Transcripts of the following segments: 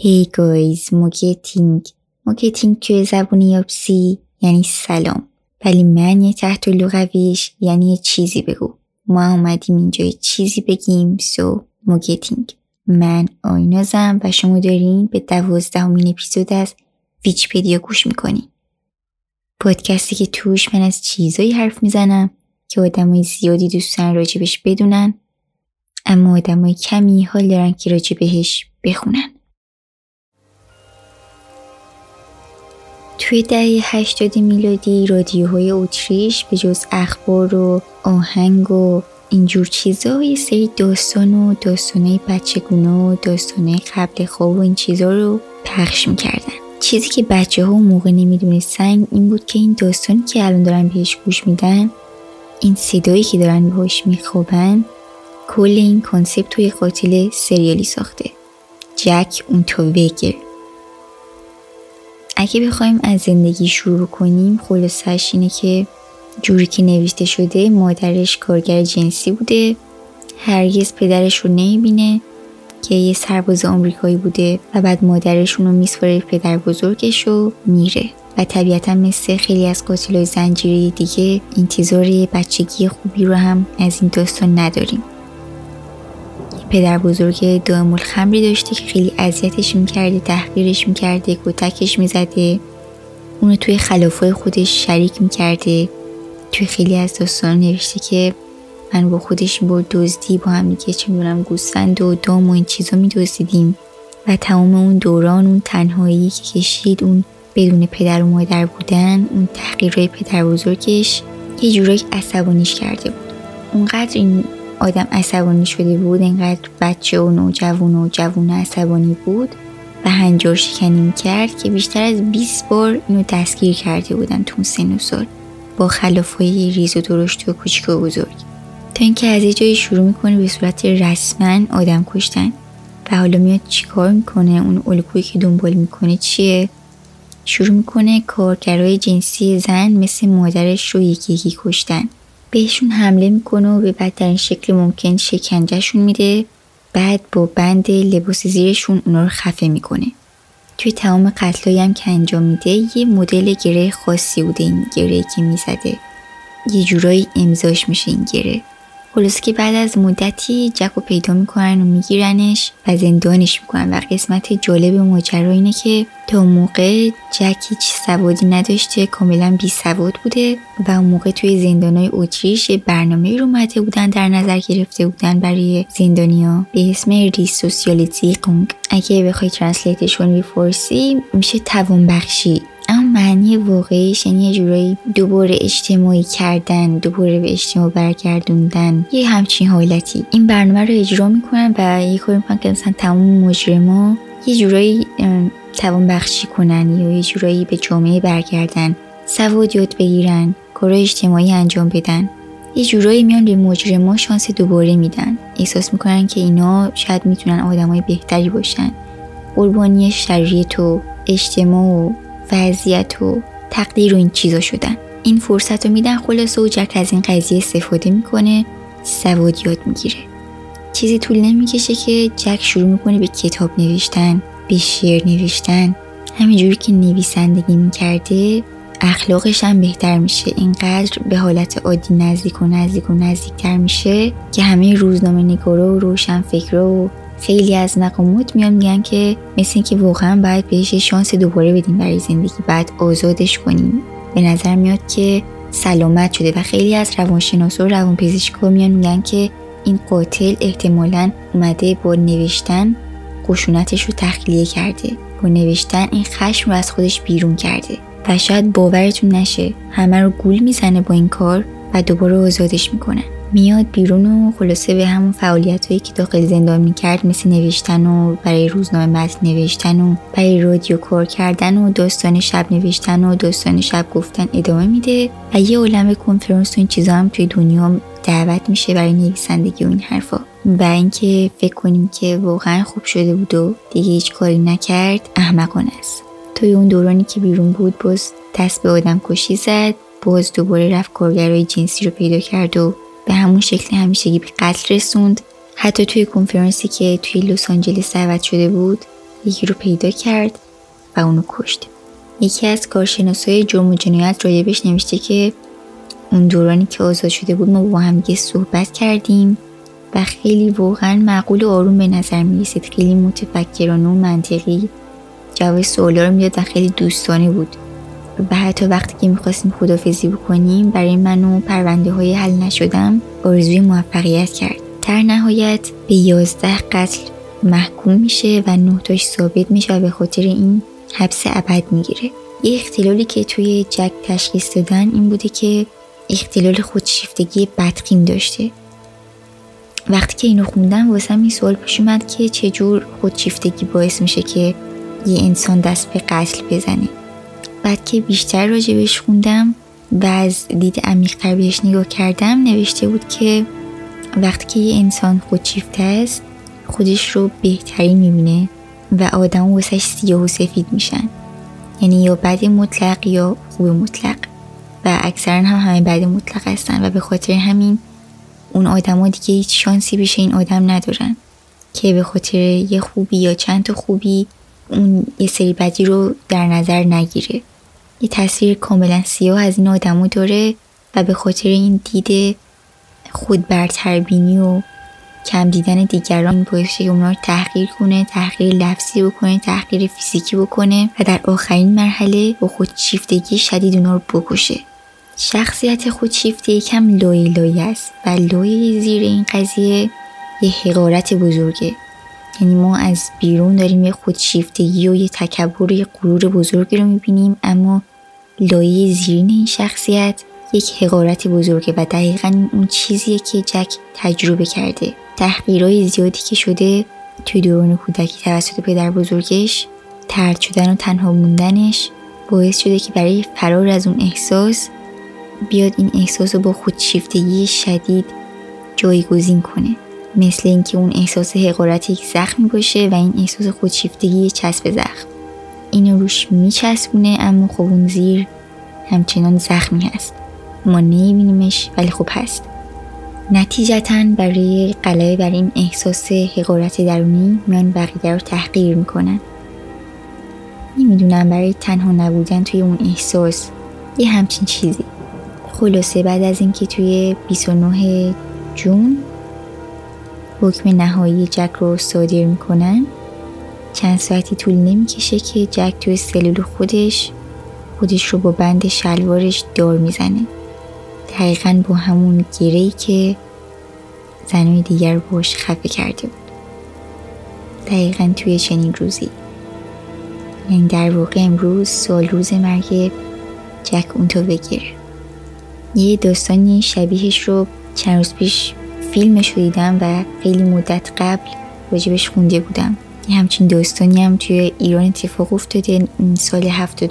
Hey guys, موگتینگ توی زبون یابسی یعنی سلام، ولی معنی تحت لغویش یعنی یه چیزی بگو. ما اومدیم اینجا یه چیزی بگیم، موگتینگ. من آینازم و شما دارین به 12مین اپیزود از ویکی‌پدیا گوش میکنین. پادکستی که توش من از چیزایی حرف میزنم که آدمای زیادی دوستن راجبش بدونن، اما آدمای کمی حال دارن که راجبش بخونن. توی دهه 80 میلادی رادیوهای اتریش به جز اخبار و آهنگ و اینجور چیزا یه سری داستان و داستانای بچگونه و داستانای قبل خواب و این چیزا رو پخش میکردن. چیزی که بچه ها اون موقع نمیدونستن این بود که این داستانی که الان دارن بهش گوش میدن، این صدایی که دارن بهش میخوابن، کل این کانسپت توی قاتل سریالی ساخته، جک اونتوویگر. اگه بخوایم از زندگی شروع کنیم، خلاصش اینه که جوری که نوشته شده مادرش کارگر جنسی بوده، هرگز پدرش رو نمیبینه که یه سرباز آمریکایی بوده و بعد مادرشون رو میسپاره پدر بزرگش و میره. و طبیعتا مثل خیلی از قاتلای زنجیره دیگه انتظار بچگی خوبی رو هم از این داستان نداریم. پدر بزرگ دائم الخمری داشته که خیلی اذیتش میکرده، تحقیرش میکرده، کتکش میزده، اونو توی خلافای خودش شریک میکرده. توی خیلی از داستان نوشته که من با خودش میبرد دزدی، با هم دیگه چه میدونم گوسفند و دام و این چیزا میدزدیدیم و تمام اون دوران، اون تنهایی که کشید، اون بدون پدر و مادر بودن، اون تحقیرهای پدر بزرگش یه جورایی عصبانیش کرده بود. اونقدر این آدم عصبانی شده بود، اینقدر بچه و نوجوان عصبانی بود و هنجار شکنی میکرد که بیشتر از 20 بار اینو دستگیر کرده بودن تو سن و سال با خلافای ریز و درشت و کوچیک و بزرگ، تا اینکه از یه جایی شروع میکنه به صورت رسما آدم کشتن. و حالا میاد چیکار میکنه؟ اون الگویی که دنبال میکنه چیه؟ شروع میکنه کارگرای جنسی زن مثل مادرش رو یکی کشتن. بهشون حمله میکنه و به بدترین شکل ممکن شکنجهشون میده، بعد با بند لباس زیرشون اونا رو خفه میکنه. توی تمام قتلایی هم که انجام میده یه مدل گره خاصی بوده، این گره که میزده یه جورایی امضاش میشه این گره. خلاصه که بعد از مدتی جک رو پیدا میکنن و میگیرنش و زندانش میکنن. و قسمت جالب ماجرا اینه که تا اون موقع جک هیچ سوادی نداشته، کاملا بی سواد بوده و اون موقع توی زندانای اتریش یه برنامه رو اومده بودن، در نظر گرفته بودن برای زندانیا به اسم ریسوسیالیزیقونگ. اگه بخوای ترنسلیتش کنی به فارسی میشه توانبخشی، اما معنی واقعیش یعنی یه جورایی دوباره اجتماعی کردن، دوباره به اجتماع برگردوندن، یه همچین حالتی. این برنامه رو اجرا میکنن و یه کاری میکنن که مثلا تمام مجرما یه جورایی توانبخشی کنن یا یه جورایی به جامعه برگردن، سواد یاد بگیرن، کارهای اجتماعی انجام بدن. یه جورایی میان به مجرما شانس دوباره میدن، احساس میکنن که اینا شاید میتونن آدمای بهتری باشن. قربانی شرایط و اجتماع و وضعیت و تقدیر و این چیزا شدن. این فرصت رو میدن خلاصه و جک از این قضیه استفاده میکنه، سواد یاد میگیره. چیزی طول نمیکشه که جک شروع میکنه به کتاب نوشتن، به شعر نوشتن. همینجوری که نویسندگی میکرده اخلاقش هم بهتر میشه، اینقدر به حالت عادی نزدیکتر میشه که همه روزنامه نگارا و روشن فکرا و خیلی از مقامات میان میگن که مثل این که واقعا باید بهش شانس دوباره بدیم برای زندگی، بعد آزادش کنیم. به نظر میاد که سلامت شده و خیلی از روانشناسا و روانپزشکا میان میگن که این قاتل احتمالاً اومده با نوشتن خشونتش رو تخلیه کرده، با نوشتن این خشم رو از خودش بیرون کرده و شاید باورتون نشه همه رو گول میزنه با این کار و دوباره آزادش میکنن. میاد بیرون و خلاصه به همون فعالیتایی که داخل زندان میکرد، مثل نوشتن و برای روزنامه متن نوشتن و برای رادیو کار کردن و داستان شب نوشتن و داستان شب گفتن ادامه میده و یه عالمه کنفرانس و این چیزا هم توی دنیا دعوت میشه برای نویسندگی و این حرفا. و اینکه فکر کنیم که واقعا خوب شده بود و دیگه هیچ کاری نکرد احمقانه است. توی اون دورانی که بیرون بود باز دست به آدم کشی زد، باز دوباره رفت کارگرای جنسی رو پیدا کرد و به همون شکل همیشگی به قتل رسوند. حتی توی کنفرانسی که توی لس آنجلس دعوت شده بود یکی رو پیدا کرد و اونو کشت. یکی از کارشناسای جرم و جنایت راجبش نوشته که اون دورانی که آزاد شده بود ما با هم دیگه صحبت کردیم و خیلی واقعا معقول و آروم به نظر می رسید. خیلی متفکرانه و منطقی جواب سوالا رو میداد و خیلی دوستانه بود. و حتی وقتی که میخواستیم خداحافظی بکنیم برای من و پرونده های حل نشدم آرزوی موفقیت کرد. در نهایت به 11 قتل محکوم میشه و 9 تاش ثابت میشه و به خاطر این حبس ابد میگیره. یه اختلالی که توی جک تشخیص دادن این بوده که اختلال خودشیفتگی بدخیم داشته. وقتی که اینو خوندم واسم این سوال پیش اومد که چجور خودشیفتگی باعث میشه که یه انسان دست به قتل بزنه. بعد که بیشتر راجبش خوندم و از دید عمیق‌تر بهش نگاه کردم نوشته بود که وقتی که یه انسان خودشیفته است خودش رو بهترین میبینه و آدم واسش سیاه و سفید میشن، یعنی یا بد مطلق یا خوب مطلق و اکثرا همه بد مطلق هستن و به خاطر همین اون آدم ها دیگه هیچ شانسی بشه این آدم ندارن که به خاطر یه خوبی یا چند تا خوبی اون یه سری بدی رو در نظر نگیره. یه تصویر کاملا سیاه از این آدم ها داره و به خاطر این دید خود برتربینی و کم دیدن دیگران باعث شه که اونا رو تحقیر کنه، تحقیر لفظی بکنه، تحقیر فیزیکی بکنه و در آخرین مرحله با خودشیفتگی شدید اونا رو بکشه. شخصیت خودشیفته یکم لایه است و لایه زیر این قضیه یه حقارت بزرگه. یعنی ما از بیرون داریم یه خودشیفتگی و یه تکبر و یه غرور بزرگی رو میبینیم، اما لایه زیرین این شخصیت یک حقارت بزرگه و دقیقاً اون چیزیه که جک تجربه کرده. تحقیرهای زیادی که شده توی دوران کودکی توسط پدر بزرگش، طرد شدن و تنها موندنش باعث شده که برای فرار از اون احساس بیاد این احساس رو با خودشیفتگی شدید جایگزین کنه. مثل اینکه اون احساس حقارت یک زخمی باشه و این احساس خودشیفتگی چسب زخم. اینو روش میچسبونه اما خب اون زیر همچنان زخمی هست. ما نمیبینیمش ولی خب هست. نتیجتاً برای غلبه بر این احساس حقارت درونی میان بقیه رو تحقیر میکنن. نمیدونم برای تنها نبودن توی اون احساس یه همچین چیزی. خلاصه بعد از اینکه توی 29 جون حکم نهایی جک رو صادر میکنن، چند ساعتی طول نمیکشه که جک توی سلول خودش رو با بند شلوارش دار میزنه، دقیقاً با همون گره‌ای که زنای دیگر باش خفه کرده بود. دقیقاً توی چنین روزی، یعنی در واقع امروز سال روز مرگ جک اونتووگر. یه داستانی شبیهش رو چند روز پیش فیلمش رو دیدم و خیلی مدت قبل راجبش خونده بودم. یه همچین داستانی هم توی ایران اتفاق افتاده سال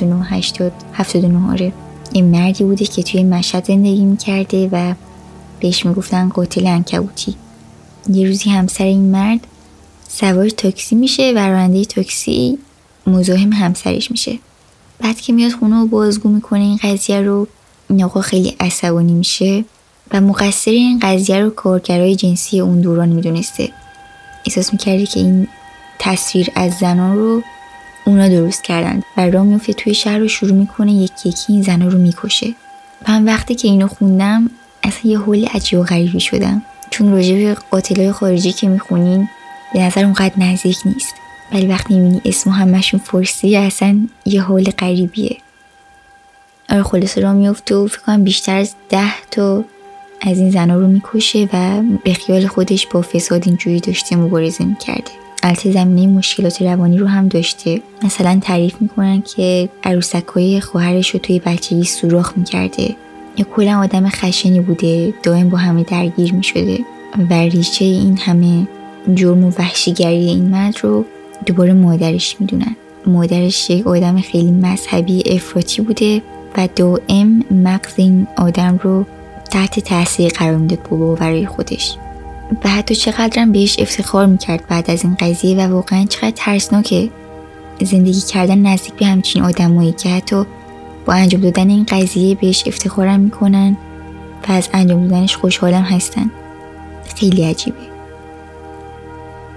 79 آره. این مردی بوده که توی مشهد زندگی میکرده و بهش میگفتن قاتل عنکبوتی. یه روزی همسر این مرد سوار تاکسی میشه و راننده تاکسی مزاحم همسرش میشه. بعد که میاد خونه و بازگو میکنه این قضیه رو، این آقا خیلی عصبانی میشه و مقصر این قضیه رو کارگرای جنسی اون دوران میدونسته. احساس میکرده که این تصویر از زنان رو اونا درست کردن و راه میفته توی شهر رو شروع میکنه یکی یکی این زنان رو میکشه. من وقتی که اینو خوندم اصلا یه حال عجیب و غریبی شدم، چون راجع به قاتلای خارجی که میخونین به نظر اونقدر نزدیک نیست، ولی وقتی میبینی اسم همشون فارسی اصلا یه حال غریبیه. آره خلاصه راه میفته و فکر کنم بیشتر از 10 تا از این زنا رو میکشه و به خیال خودش با فساد اینجوری داشته مبارزه میکرده. البته زمینه مشکلات روانی رو هم داشته. مثلا تعریف میکنن که عروسکای خواهرش رو توی بچگی سوراخ میکرده، یا کلا آدم خشنی بوده، دائم با همه درگیر میشده و ریشه این همه جرم و وحشیگری این مرد رو دوباره مادرش میدونن. مادرش یک آدم خیلی مذهبی افراطی بوده و دائم مغز این آدم رو تحت تاثیر قرار میداد با باورهای خودش و حتی چقدرم بهش افتخار میکرد بعد از این قضیه. و واقعا چقدر ترسناکه زندگی کردن نزدیک به همچین آدمایی که حتی با انجام دادن این قضیه بهش افتخارم میکنن و از انجام دادنش خوشحالم هستن. خیلی عجیبه.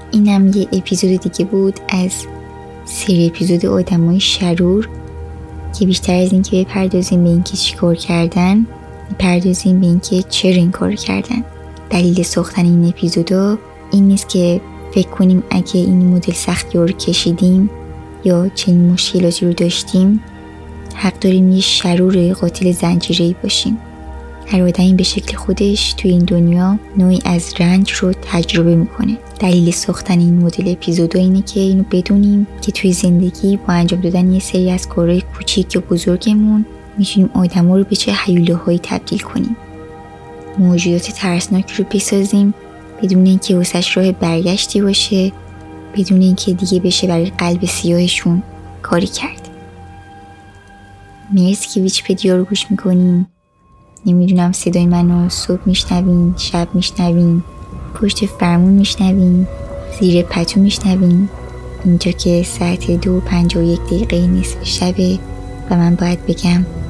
اینم یه اپیزود دیگه بود از سری اپیزود آدمای شرور که بیشتر از این که بپردازیم به این که چی کار کردن، بپردازیم به این که چرا این کار کردن. دلیل ساختن این اپیزودا این نیست که فکر کنیم اگه این مدل سختی رو کشیدیم یا چنین مشکلاتی رو داشتیم حق داریم یه شرور قاتل زنجیره‌ای باشیم. هر آدمی به شکل خودش توی این دنیا نوعی از رنج رو تجربه میکنه. دلیل ساختن این مدل اپیزودا اینه که اینو بدونیم که توی زندگی با انجام دادن یه سری از کارهای کوچیک یا بزرگمون میتونیم آدما رو به چه هیولاهایی تبدیل کنیم. موجودات ترسناک رو بسازیم بدون اینکه واسش راه برگشتی باشه، بدون اینکه دیگه بشه برای قلب سیاهشون کاری کرد. مرسی که ویکی‌پدیا رو گوش میکنین. نمیدونم صدای منو صبح میشنوین، شب میشنوین، پشت فرمون میشنوین، زیر پتو میشنوین. اینجا که ساعت 2:51 نصف شبه و من باید بگم